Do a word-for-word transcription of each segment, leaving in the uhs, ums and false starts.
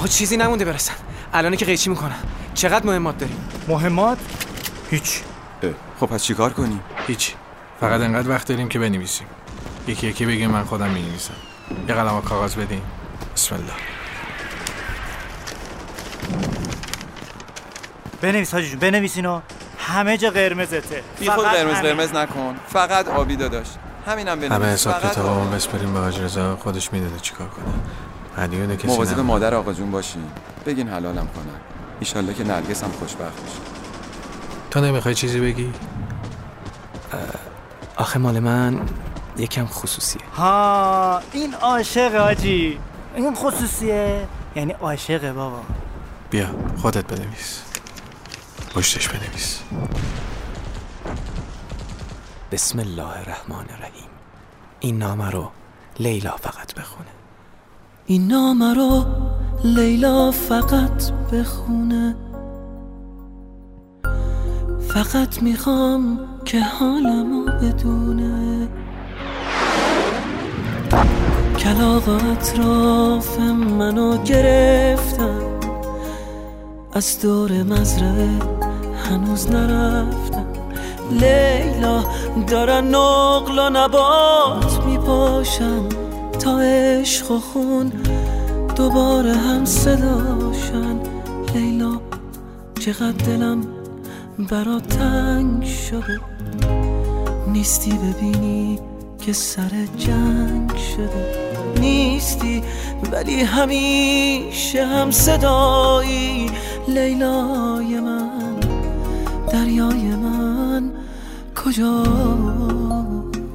آقا چیزی نمونده برسن. الان که قیچی میکنن. چقدر مهمات داریم؟ مهمات؟ هیچ. خب پس چیکار کنیم؟ هیچ. فقط انقدر وقت داریم که بنویسیم. یکی یکی بگیم من خودم می‌نویسم. یه قلم و کاغذ بدین. بسم الله. بنویس حاجی جون، بنویس اینو. همه جا قرمزته. بی خود قرمز قرمز نکن. فقط آبی داداش. همینم بنویس. همه حساب کتابمون بسپریم به حاج رضا، خودش میدونه چیکار کنه. هدیه کسی مواظب مادر آقا جون باشین. بگین حلالم کنن. ان شاءالله که نرگس هم خوشبخت بشه. تو نمیخوای چیزی بگی؟ آخه مال من یکم خصوصیه. ها این عاشق حاجی. این خصوصیه یعنی عاشقه بابا. بیا خودت بنویس. پشتش بنویس. بسم الله الرحمن الرحیم. این نامه رو لیلا فقط بخونه. این نامه رو لیلا فقط بخونه. فقط میخوام که حالمو بدونه. کلاغ اطراف منو گرفتن، از دور مزرعه هنوز نرفتم. لیلا دارن نقل و نبات میپاشن، تا عشق و خون دوباره هم صداشن. لیلا چقدر دلم برات تنگ شده، نیستی ببینی که سر جنگ شده. نیستی ولی همیشه هم صدایی. لیلای من، دریای من، کجایی؟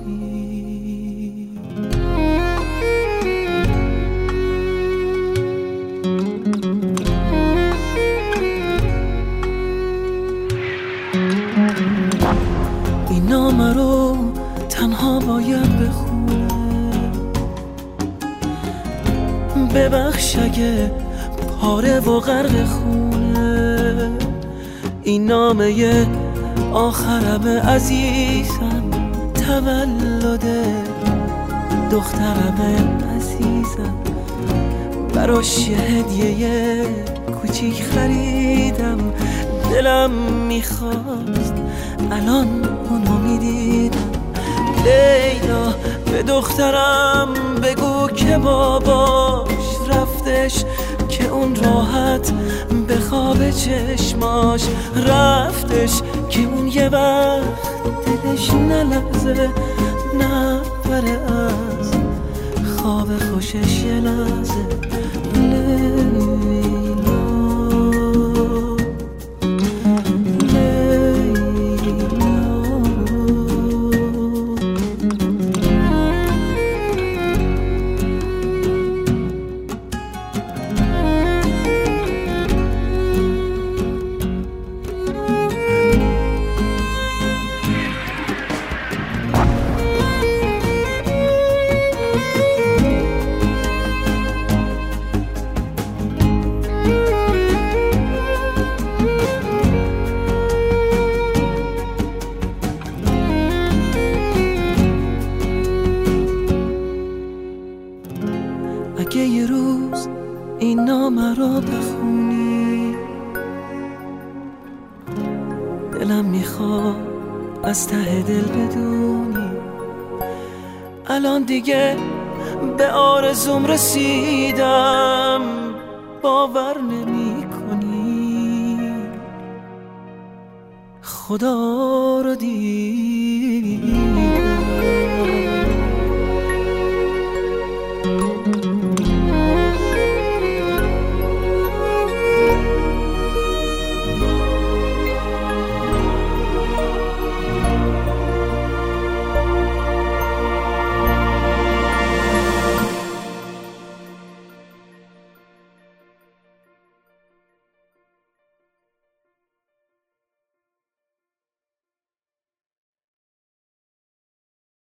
این نامه رو تنها باید بخونه. ببخش اگه پاره و غرق خونه. این نامه آخرم عزیزم، تولد دخترم عزیزم. براش یه هدیه کوچیک خریدم، دلم میخواست الان اونو میدیدم. لیلا به دخترم بگو که باباش رفتش، که اون راحت به خواب چشماش رفتش، که اون یه وقت دلش نلرزه نبره از خواب خوشش یه لحظه. لیلا اگه یه روز این نامه رو بخونی، دلم میخواد از ته دل بدونی الان دیگه به آرزوم رسیدم. باور نمی کنی خدا رو دیدم.